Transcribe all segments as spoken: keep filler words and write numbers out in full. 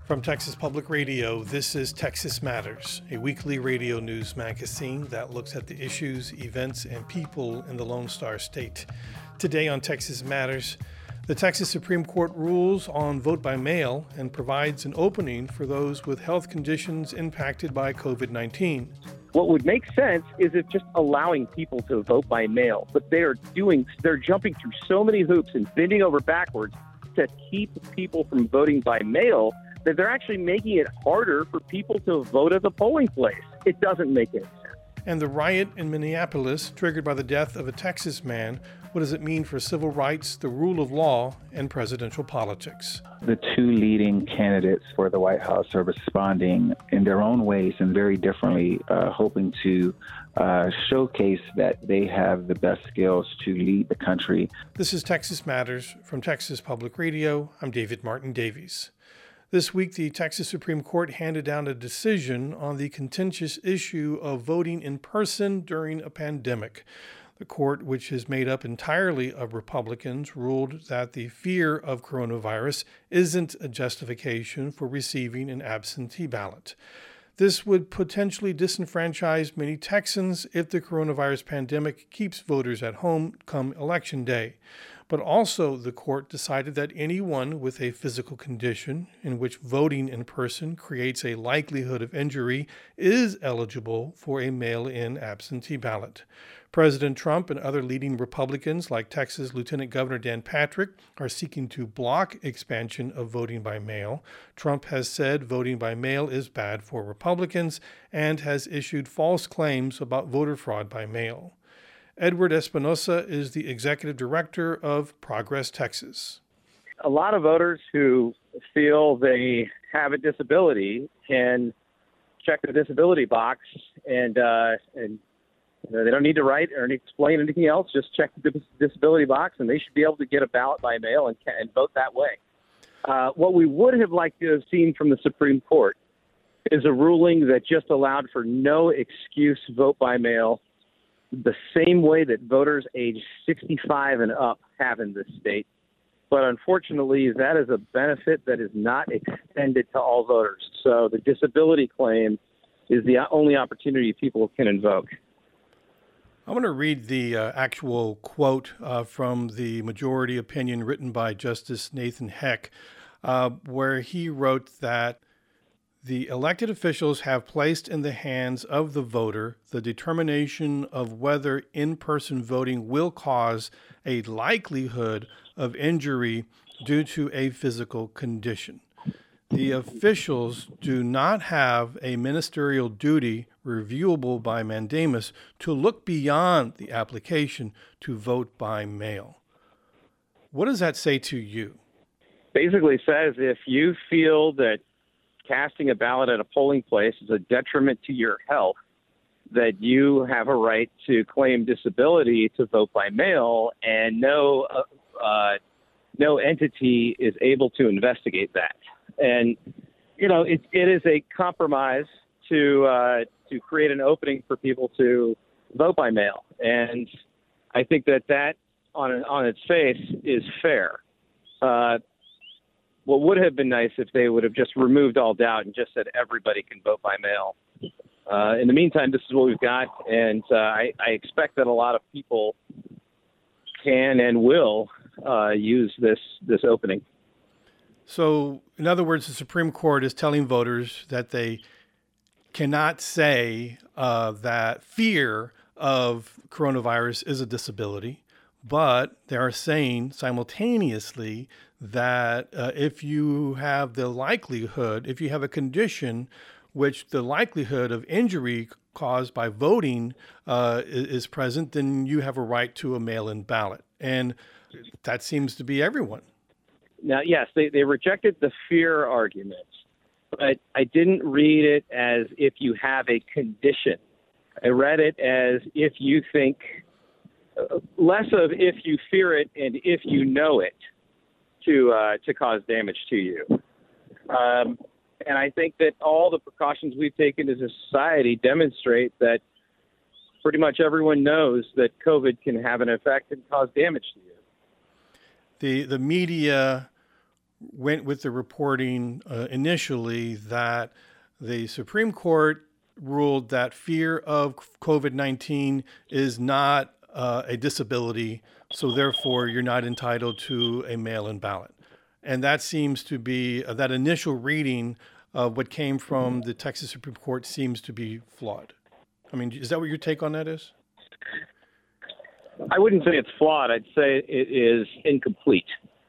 From Texas Public Radio, this is Texas Matters, a weekly radio news magazine that looks at the issues, events, and people in the Lone Star State. Today on Texas Matters, the Texas Supreme Court rules on vote by mail and provides an opening for those with health conditions impacted by covid nineteen. What would make sense is if just allowing people to vote by mail, but they are doing, they're jumping through so many hoops and bending over backwards to keep people from voting by mail that they're actually making it harder for people to vote at the polling place. It doesn't make any sense. And the riot in Minneapolis, triggered by the death of a Texas man, what does it mean for civil rights, the rule of law, and presidential politics? The two leading candidates for the White House are responding in their own ways and very differently, uh, hoping to uh, showcase that they have the best skills to lead the country. This is Texas Matters from Texas Public Radio. I'm David Martin Davies. This week, the Texas Supreme Court handed down a decision on the contentious issue of voting in person during a pandemic. The court, which is made up entirely of Republicans, ruled that the fear of coronavirus isn't a justification for receiving an absentee ballot. This would potentially disenfranchise many Texans if the coronavirus pandemic keeps voters at home come Election Day. But also, the court decided that anyone with a physical condition in which voting in person creates a likelihood of injury is eligible for a mail-in absentee ballot. President Trump and other leading Republicans, like Texas Lieutenant Governor Dan Patrick, are seeking to block expansion of voting by mail. Trump has said voting by mail is bad for Republicans and has issued false claims about voter fraud by mail. Edward Espinosa is the executive director of Progress Texas. A lot of voters who feel they have a disability can check the disability box and uh, and you know, they don't need to write or explain anything else. Just check the disability box, and they should be able to get a ballot by mail and, and vote that way. Uh, what we would have liked to have seen from the Supreme Court is a ruling that just allowed for no excuse vote by mail, the same way that voters age sixty-five and up have in this state. But unfortunately, that is a benefit that is not extended to all voters. So the disability claim is the only opportunity people can invoke. I'm going to read the uh, actual quote uh, from the majority opinion written by Justice Nathan Heck, uh, where he wrote that the elected officials have placed in the hands of the voter the determination of whether in-person voting will cause a likelihood of injury due to a physical condition. The officials do not have a ministerial duty reviewable by mandamus to look beyond the application to vote by mail. What does that say to you? Basically says if you feel that casting a ballot at a polling place is a detriment to your health, that you have a right to claim disability to vote by mail, and no uh, uh, no entity is able to investigate that. And, you know, it, it is a compromise to uh, to create an opening for people to vote by mail. And I think that that, on, on its face, is fair. Uh, what would have been nice if they would have just removed all doubt and just said everybody can vote by mail. Uh, in the meantime, this is what we've got, and uh, I, I expect that a lot of people can and will uh, use this this opening. So, in other words, the Supreme Court is telling voters that they cannot say uh, that fear of coronavirus is a disability, but they are saying simultaneously that uh, if you have the likelihood, if you have a condition which the likelihood of injury caused by voting uh, is present, then you have a right to a mail-in ballot. And that seems to be everyone. Now, yes, they, they rejected the fear argument, but I didn't read it as if you have a condition. I read it as if you think, uh, less of if you fear it and if you know it to uh, to cause damage to you. Um, and I think that all the precautions we've taken as a society demonstrate that pretty much everyone knows that COVID can have an effect and cause damage to you. The the media went with the reporting uh, initially that the Supreme Court ruled that fear of COVID nineteen is not uh, a disability, so therefore you're not entitled to a mail-in ballot. And that seems to be, uh, that initial reading of what came from the Texas Supreme Court seems to be flawed. I mean, is that what your take on that is? I wouldn't say it's flawed. I'd say it is incomplete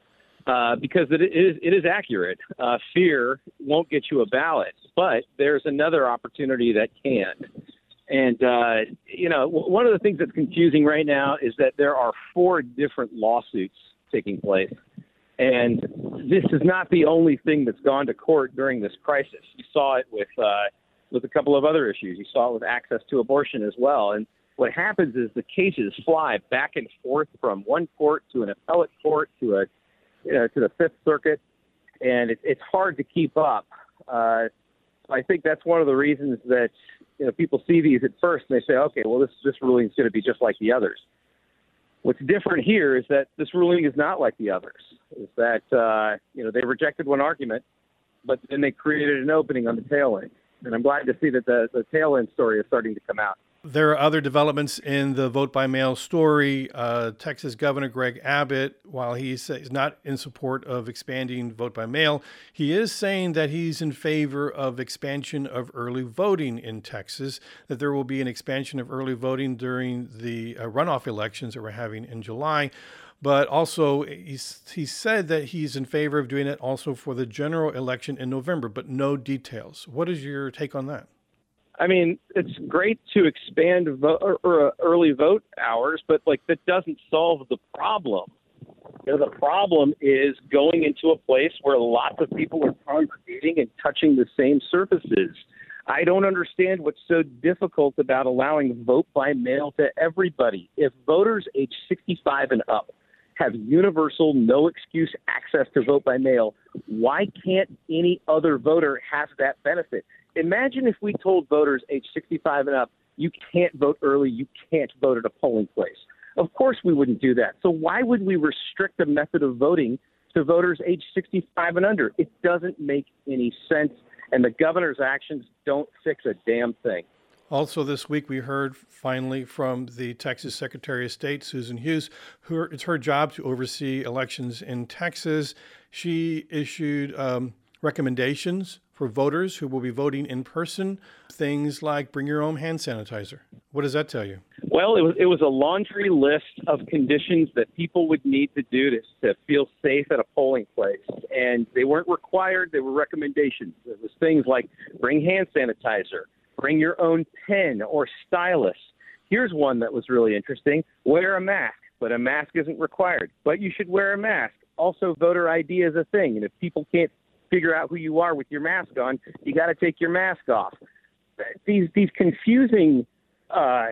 uh, because it is, it is accurate. Uh, fear won't get you a ballot, but there's another opportunity that can. And, uh, you know, w- one of the things that's confusing right now is that there are four different lawsuits taking place. And this is not the only thing that's gone to court during this crisis. You saw it with uh, with a couple of other issues. You saw it with access to abortion as well. And what happens is the cases fly back and forth from one court to an appellate court to a you know, to the Fifth Circuit, and it, it's hard to keep up. Uh, I think that's one of the reasons that you know people see these at first and they say, okay, well this this ruling is going to be just like the others. What's different here is that this ruling is not like the others. Is that uh, you know they rejected one argument, but then they created an opening on the tail end. And I'm glad to see that the, the tail end story is starting to come out. There are other developments in the vote by mail story. Uh, Texas Governor Greg Abbott, while he is not in support of expanding vote by mail, he is saying that he's in favor of expansion of early voting in Texas, that there will be an expansion of early voting during the uh, runoff elections that we're having in July. But also, he's, he said that he's in favor of doing it also for the general election in November, but no details. What is your take on that? I mean, it's great to expand vo- or, or early vote hours, but like that doesn't solve the problem. You know, the problem is going into a place where lots of people are congregating and touching the same surfaces. I don't understand what's so difficult about allowing vote by mail to everybody. If voters age sixty-five and up have universal, no excuse access to vote by mail, why can't any other voter have that benefit? Imagine if we told voters age sixty-five and up, you can't vote early, you can't vote at a polling place. Of course we wouldn't do that. So why would we restrict the method of voting to voters age sixty-five and under? It doesn't make any sense, and the governor's actions don't fix a damn thing. Also this week, we heard finally from the Texas Secretary of State, Susan Hughes, who it's her job to oversee elections in Texas. She issued um, recommendations for voters who will be voting in person, things like bring your own hand sanitizer. What does that tell you? Well, it was it was a laundry list of conditions that people would need to do to, to feel safe at a polling place. And they weren't required. They were recommendations. It was things like bring hand sanitizer, bring your own pen or stylus. Here's one that was really interesting. Wear a mask, but a mask isn't required. But you should wear a mask. Also, voter I D is a thing. And if people can't figure out who you are with your mask on, you got to take your mask off. These these confusing uh,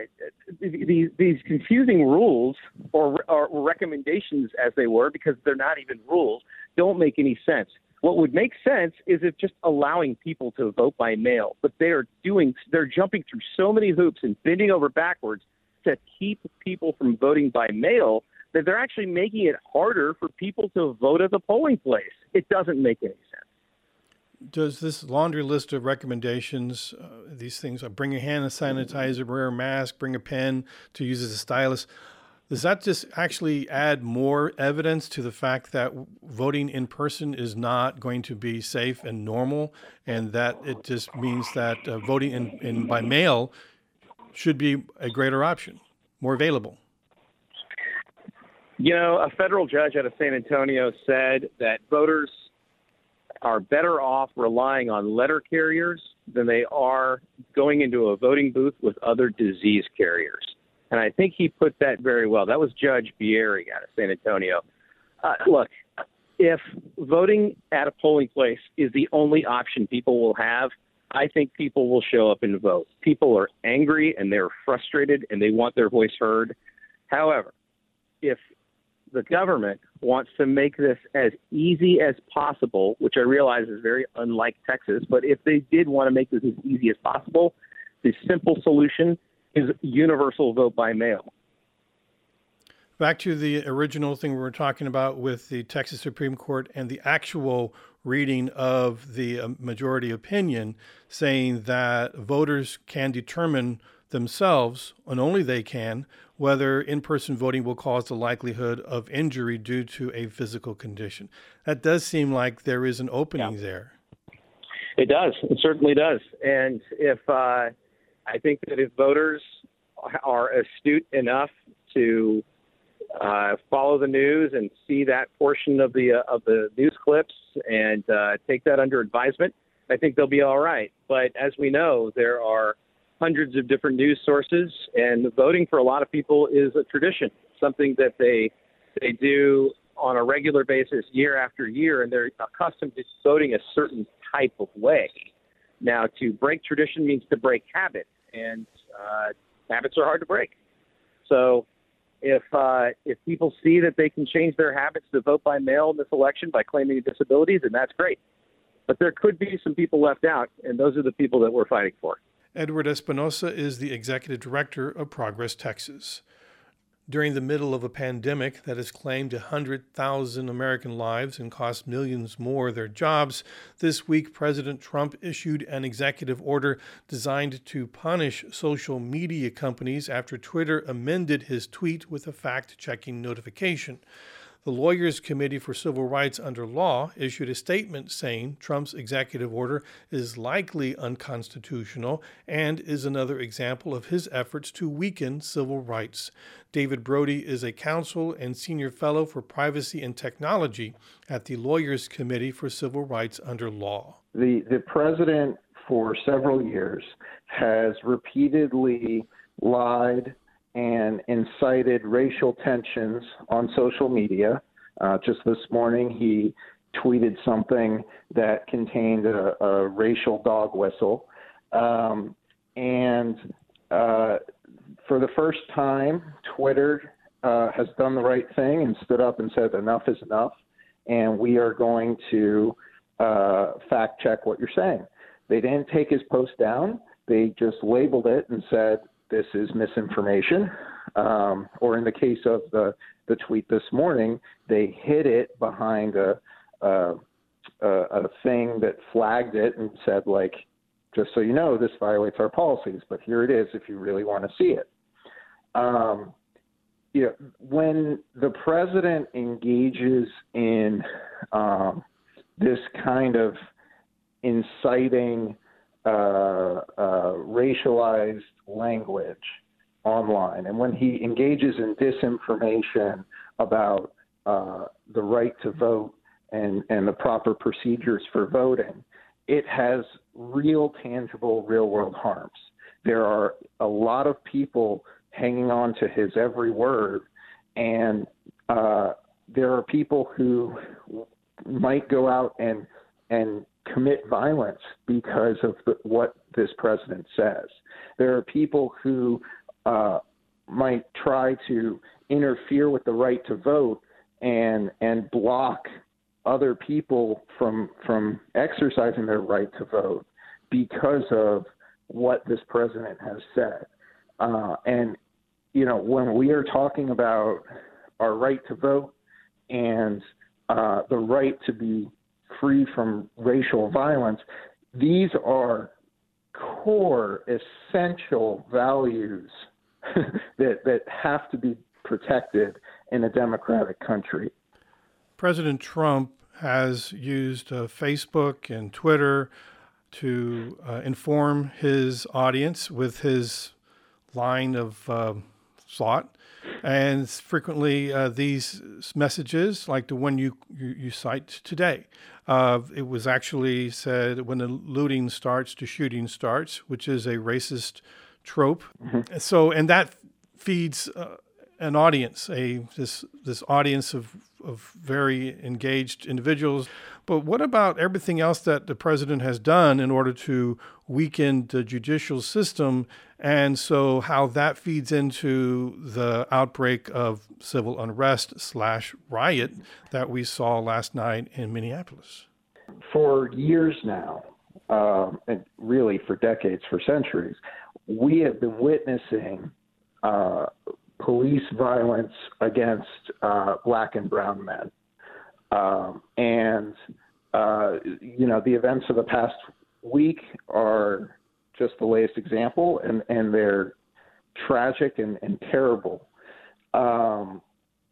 these these confusing rules or, or recommendations, as they were, because they're not even rules, don't make any sense. What would make sense is if just allowing people to vote by mail, but they are doing they're jumping through so many hoops and bending over backwards to keep people from voting by mail that they're actually making it harder for people to vote at the polling place. It doesn't make any sense. Does this laundry list of recommendations, uh, these things, uh, bring a hand sanitizer, wear a mask, bring a pen to use as a stylus, does that just actually add more evidence to the fact that voting in person is not going to be safe and normal, and that it just means that uh, voting in, in by mail should be a greater option, more available? You know, a federal judge out of San Antonio said that voters are better off relying on letter carriers than they are going into a voting booth with other disease carriers. And I think he put that very well. That was Judge Bieri out of San Antonio. Uh, look, if voting at a polling place is the only option people will have, I think people will show up and vote. People are angry and they're frustrated and they want their voice heard. However, if the government wants to make this as easy as possible, which I realize is very unlike Texas, but if they did want to make this as easy as possible, the simple solution is universal vote by mail. Back to the original thing we were talking about with the Texas Supreme Court and the actual reading of the uh, majority opinion saying that voters can determine themselves, and only they can, whether in-person voting will cause the likelihood of injury due to a physical condition. That does seem like there is an opening yeah. there. It does. It certainly does. And if uh, I think that if voters are astute enough to uh, follow the news and see that portion of the uh, of the news clips and uh, take that under advisement, I think they'll be all right. But as we know, there are hundreds of different news sources, and voting for a lot of people is a tradition, something that they they do on a regular basis year after year, and they're accustomed to voting a certain type of way. Now, to break tradition means to break habit, and uh, habits are hard to break. So if uh, if people see that they can change their habits to vote by mail in this election by claiming a disability, then that's great. But there could be some people left out, and those are the people that we're fighting for. Edward Espinosa is the executive director of Progress Texas. During the middle of a pandemic that has claimed one hundred thousand American lives and cost millions more their jobs, this week President Trump issued an executive order designed to punish social media companies after Twitter amended his tweet with a fact-checking notification. The Lawyers Committee for Civil Rights Under Law issued a statement saying Trump's executive order is likely unconstitutional and is another example of his efforts to weaken civil rights. David Brody is a counsel and senior fellow for privacy and technology at the Lawyers Committee for Civil Rights Under Law. The, the president for several years has repeatedly lied and incited racial tensions on social media. Uh, just this morning, he tweeted something that contained a, a racial dog whistle. Um, and uh, for the first time, Twitter uh, has done the right thing and stood up and said enough is enough, and we are going to uh, fact check what you're saying. They didn't take his post down. They just labeled it and said, this is misinformation. Um, or in the case of the, the tweet this morning, they hid it behind a, a, a thing that flagged it and said, like, just so you know, this violates our policies, but here it is if you really want to see it. Um, you know, when the president engages in um, this kind of inciting uh, uh, racialized language online, and when he engages in disinformation about uh, the right to vote and, and the proper procedures for voting, it has real, tangible, real-world harms. There are a lot of people hanging on to his every word, and uh, there are people who might go out and and commit violence because of the, what this president says. There are people who uh, might try to interfere with the right to vote and and block other people from from exercising their right to vote because of what this president has said. Uh, and, you know, when we are talking about our right to vote and uh, the right to be free from racial violence, these are core, essential values that that have to be protected in a democratic country. President Trump has used uh, Facebook and Twitter to uh, inform his audience with his line of uh, thought. And frequently uh, these messages, like the one you, you, you cite today, uh, it was actually said, when the looting starts, the shooting starts, which is a racist trope. Mm-hmm. So, and that feeds uh, an audience, a this this audience of, of very engaged individuals. But what about everything else that the president has done in order to weaken the judicial system? And so how that feeds into the outbreak of civil unrest slash riot that we saw last night in Minneapolis? For years now, um, and really for decades, for centuries, we have been witnessing uh, police violence against uh, black and brown men. Um, and, uh, you know, the events of the past week are just the latest example, and, and they're tragic and, and terrible. Um,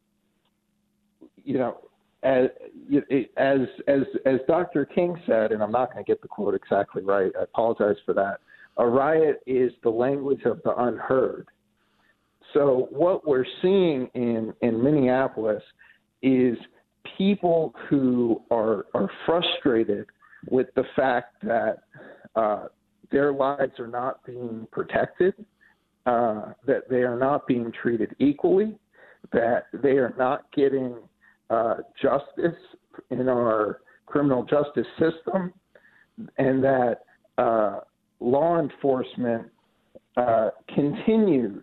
you know, as, as, as, as Doctor King said, and I'm not going to get the quote exactly right, I apologize for that, a riot is the language of the unheard. So what we're seeing in, in Minneapolis is people who are, are frustrated with the fact that uh, their lives are not being protected, uh, that they are not being treated equally, that they are not getting uh, justice in our criminal justice system, and that uh, law enforcement uh, continues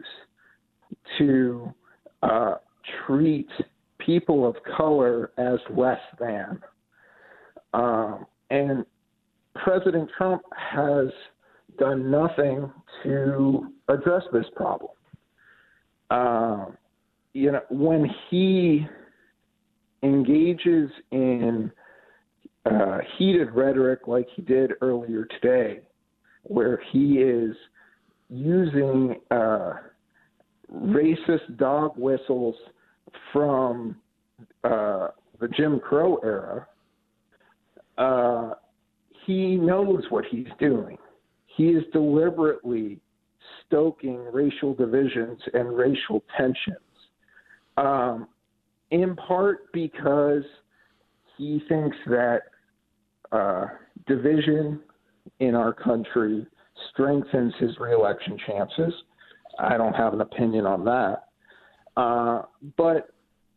to uh, treat people of color as less than. Um, and President Trump has done nothing to address this problem. Um, you know, when he engages in uh, heated rhetoric like he did earlier today, where he is using uh, racist dog whistles from uh, the Jim Crow era, uh, he knows what he's doing. He is deliberately stoking racial divisions and racial tensions, um, in part because he thinks that uh, division in our country strengthens his reelection chances. I don't have an opinion on that. Uh, but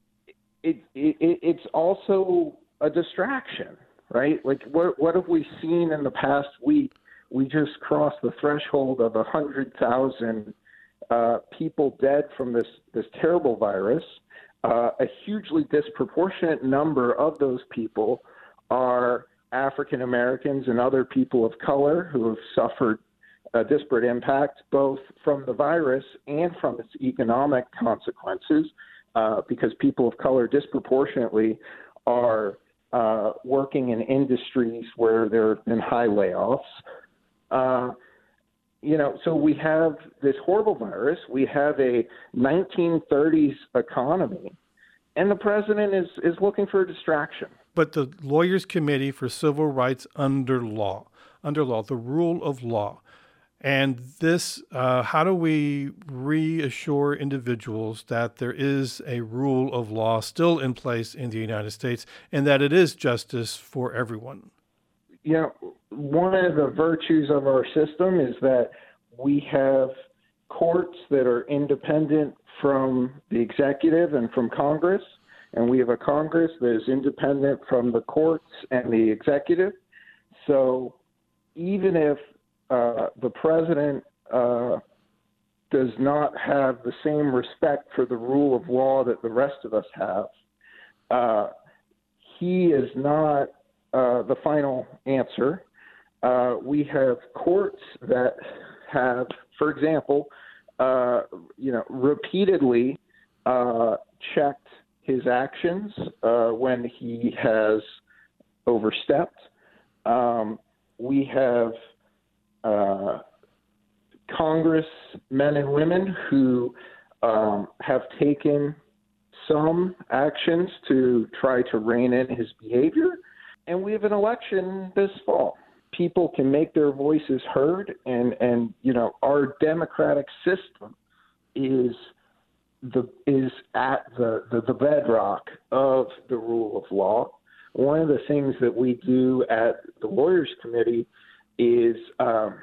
it, it, it's also a distraction, right? Like, what, what have we seen in the past week? We just crossed the threshold of one hundred thousand uh, people dead from this, this terrible virus. Uh, a hugely disproportionate number of those people are African Americans and other people of color who have suffered a disparate impact, both from the virus and from its economic consequences, uh, because people of color disproportionately are uh, working in industries where there have been high layoffs. Uh, you know, so we have this horrible virus. We have a nineteen thirties economy, and the president is, is looking for a distraction. But the Lawyers Committee for Civil Rights under law, under law, the rule of law, and this, uh, how do we reassure individuals that there is a rule of law still in place in the United States and that it is justice for everyone? You know, one of the virtues of our system is that we have courts that are independent from the executive and from Congress, and we have a Congress that is independent from the courts and the executive. So even if uh, the president uh, does not have the same respect for the rule of law that the rest of us have, uh, he is not uh, the final answer. Uh, we have courts that have, for example, uh, you know, repeatedly uh, checked his actions uh, when he has overstepped. Um, we have uh, Congress men and women who um, have taken some actions to try to rein in his behavior. And we have an election this fall. People can make their voices heard, and, and you know, our democratic system is the is at the, the, the bedrock of the rule of law. One of the things that we do at the Lawyers Committee is um,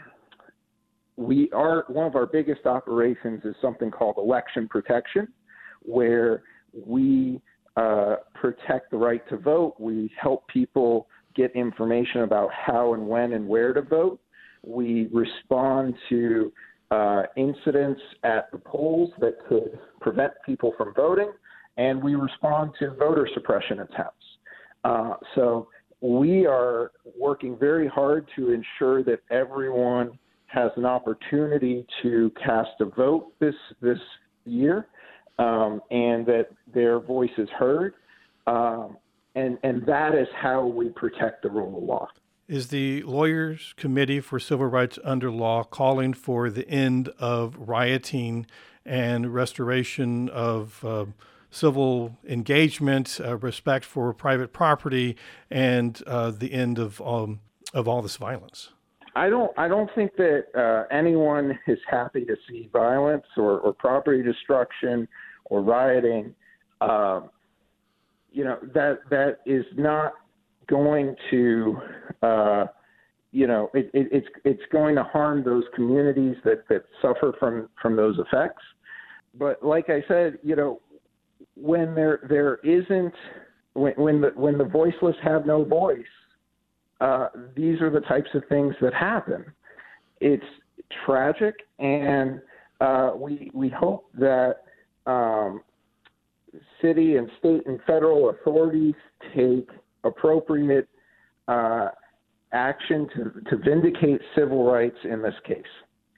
we are one of our biggest operations is something called election protection, where we uh, protect the right to vote. We help people get information about how and when and where to vote. We respond to uh, incidents at the polls that could prevent people from voting, and we respond to voter suppression attempts. Uh, so we are working very hard to ensure that everyone has an opportunity to cast a vote this this year. um, and that their voice is heard. Um, and, and that is how we protect the rule of law. Is the Lawyers Committee for Civil Rights Under Law calling for the end of rioting and restoration of uh, civil engagement, uh, respect for private property, and uh, the end of um, of all this violence? I don't. I don't think that uh, anyone is happy to see violence or, or property destruction or rioting. Um, you know, that that is not going to, uh, you know, it, it, it's it's going to harm those communities that, that suffer from, from those effects. But like I said, you know, when there there isn't when when the when the voiceless have no voice, uh, these are the types of things that happen. It's tragic, and uh, we we hope that um, city and state and federal authorities take appropriate uh, action to, to vindicate civil rights in this case.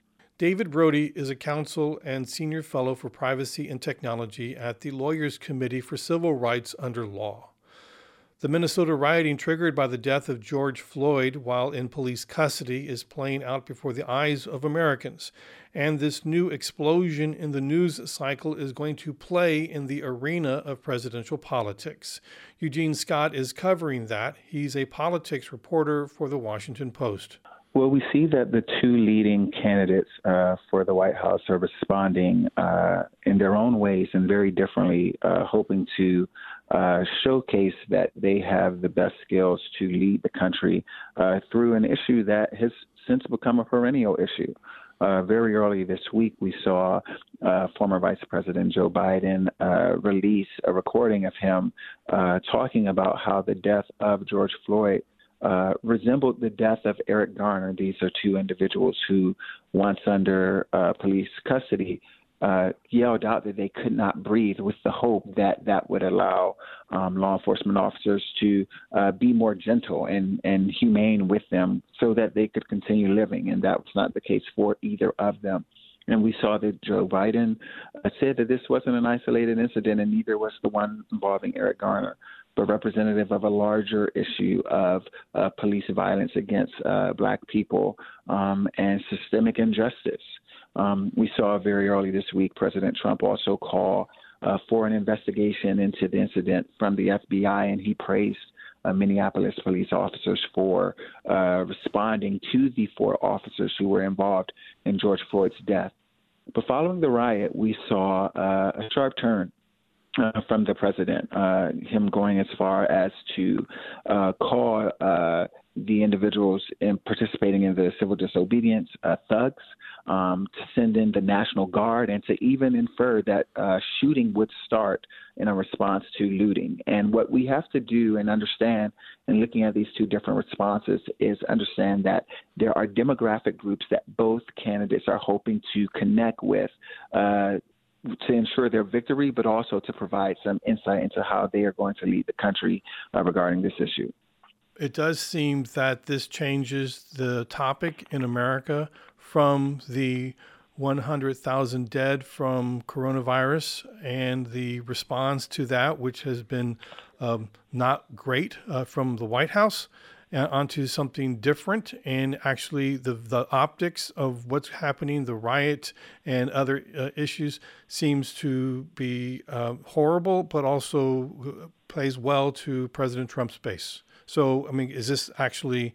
David Brody is a counsel and senior fellow for privacy and technology at the Lawyers Committee for Civil Rights Under Law. The Minnesota rioting triggered by the death of George Floyd while in police custody is playing out before the eyes of Americans. And this new explosion in the news cycle is going to play in the arena of presidential politics. Eugene Scott is covering that. He's a politics reporter for the Washington Post. Well, we see that the two leading candidates uh, for the White House are responding uh, in their own ways and very differently, uh, hoping to uh, showcase that they have the best skills to lead the country uh, through an issue that has since become a perennial issue. Uh, very early this week, we saw uh, former Vice President Joe Biden uh, release a recording of him uh, talking about how the death of George Floyd Uh, resembled the death of Eric Garner. These are two individuals who, once under uh, police custody, uh, yelled out that they could not breathe, with the hope that that would allow um, law enforcement officers to uh, be more gentle and, and humane with them so that they could continue living. And that was not the case for either of them. And we saw that Joe Biden uh, said that this wasn't an isolated incident, and neither was the one involving Eric Garner, but representative of a larger issue of uh, police violence against uh, Black people um, and systemic injustice. Um, we saw very early this week President Trump also call uh, for an investigation into the incident from the F B I, and he praised uh, Minneapolis police officers for uh, responding to the four officers who were involved in George Floyd's death. But following the riot, we saw uh, a sharp turn Uh, from the president, uh, him going as far as to uh, call uh, the individuals in participating in the civil disobedience uh, thugs, um, to send in the National Guard, and to even infer that uh, shooting would start in a response to looting. And what we have to do and understand in looking at these two different responses is understand that there are demographic groups that both candidates are hoping to connect with uh, to ensure their victory, but also to provide some insight into how they are going to lead the country uh, regarding this issue. It does seem that this changes the topic in America from the one hundred thousand dead from coronavirus and the response to that, which has been um, not great uh, from the White House, uh, onto something different. And actually the, the optics of what's happening, the riot and other uh, issues, seems to be uh, horrible, but also plays well to President Trump's base. So, I mean, is this actually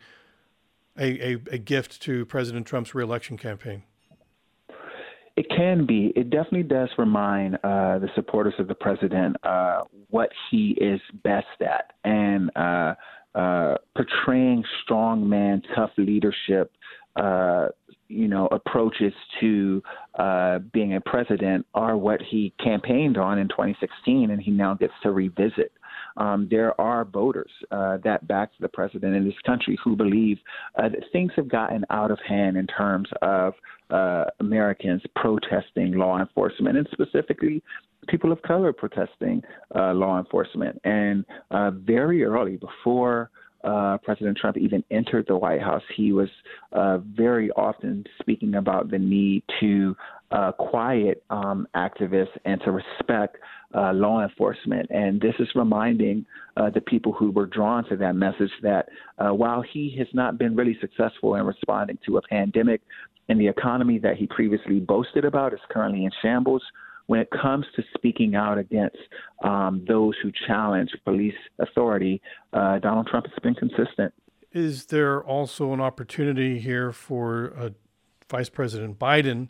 a, a, a gift to President Trump's reelection campaign? It can be. It definitely does remind uh, the supporters of the president uh, what he is best at. And uh, uh, portraying strong man, tough leadership, uh, you know, approaches to uh, being a president are what he campaigned on in twenty sixteen, and he now gets to revisit. Um, there are voters uh, that back the president in this country who believe uh, that things have gotten out of hand in terms of uh, Americans protesting law enforcement, and specifically people of color protesting uh, law enforcement. And uh, very early, before uh, President Trump even entered the White House, he was uh, very often speaking about the need to uh, quiet um, activists and to respect uh, law enforcement. And this is reminding uh, the people who were drawn to that message that uh, while he has not been really successful in responding to a pandemic, and the economy that he previously boasted about is currently in shambles, when it comes to speaking out against um, those who challenge police authority, uh, Donald Trump has been consistent. Is there also an opportunity here for uh, Vice President Biden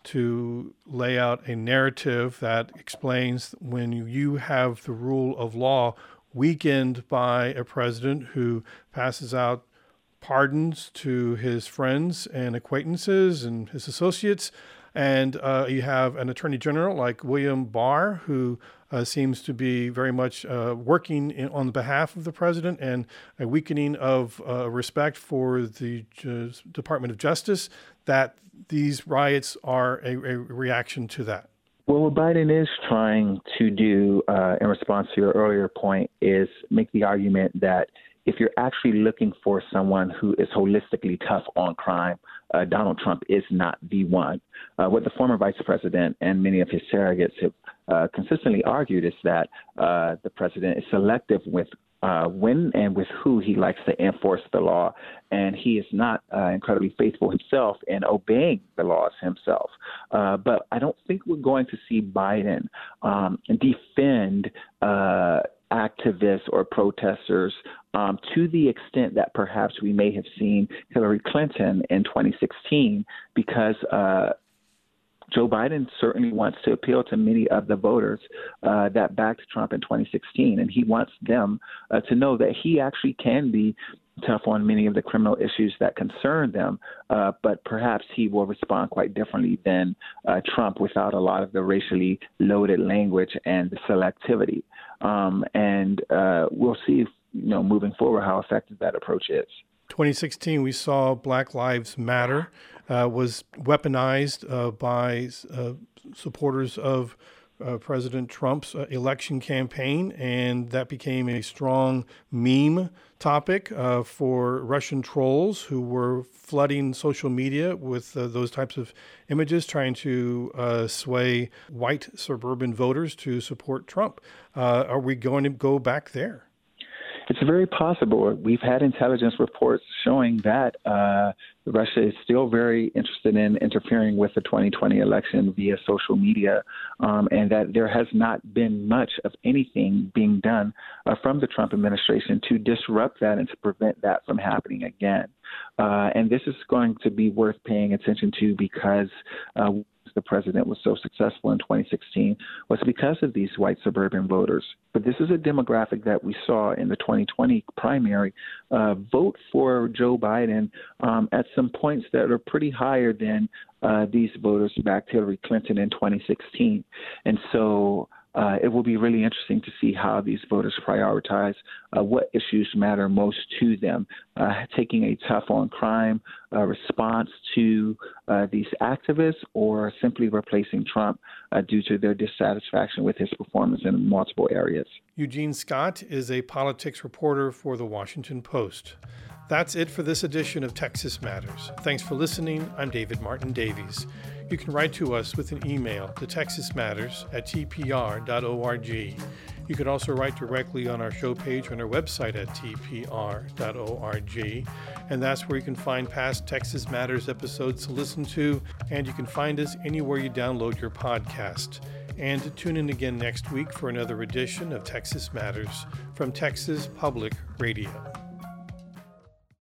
to lay out a narrative that explains when you have the rule of law weakened by a president who passes out pardons to his friends and acquaintances and his associates, and uh, you have an attorney general like William Barr, who uh, seems to be very much uh, working in, on behalf of the president, and a weakening of uh, respect for the uh, Department of Justice, that these riots are a, a reaction to that? Well, what Biden is trying to do uh, in response to your earlier point is make the argument that if you're actually looking for someone who is holistically tough on crime, uh, Donald Trump is not the one. Uh, what the former vice president and many of his surrogates have uh, consistently argued is that uh, the president is selective with uh, when and with who he likes to enforce the law, and he is not uh, incredibly faithful himself in obeying the laws himself. Uh, but I don't think we're going to see Biden um, defend uh, activists or protesters um, to the extent that perhaps we may have seen Hillary Clinton in twenty sixteen, because uh, Joe Biden certainly wants to appeal to many of the voters uh, that backed Trump in twenty sixteen, and he wants them uh, to know that he actually can be tough on many of the criminal issues that concern them, uh, but perhaps he will respond quite differently than uh, Trump without a lot of the racially loaded language and the selectivity. Um, and uh, we'll see, if, you know, moving forward how effective that approach is. twenty sixteen, we saw Black Lives Matter uh, was weaponized uh, by uh, supporters of uh, President Trump's uh, election campaign, and that became a strong meme topic uh, for Russian trolls who were flooding social media with uh, those types of images, trying to uh, sway white suburban voters to support Trump. Uh, are we going to go back there? It's very possible. We've had intelligence reports showing that uh, Russia is still very interested in interfering with the twenty twenty election via social media, um, and that there has not been much of anything being done uh, from the Trump administration to disrupt that and to prevent that from happening again. Uh, and this is going to be worth paying attention to, because uh, the president was so successful in twenty sixteen was because of these white suburban voters. But this is a demographic that we saw in the twenty twenty primary uh, vote for Joe Biden um, at some points that are pretty higher than uh, these voters backed Hillary Clinton in twenty sixteen. And so Uh, it will be really interesting to see how these voters prioritize uh, what issues matter most to them. Uh, taking a tough on crime uh, response to uh, these activists, or simply replacing Trump uh, due to their dissatisfaction with his performance in multiple areas. Eugene Scott is a politics reporter for The Washington Post. That's it for this edition of Texas Matters. Thanks for listening. I'm David Martin Davies. You can write to us with an email to texasmatters at t p r dot org. You can also write directly on our show page on our website at t p r dot org. And that's where you can find past Texas Matters episodes to listen to, and you can find us anywhere you download your podcast. And tune in again next week for another edition of Texas Matters from Texas Public Radio.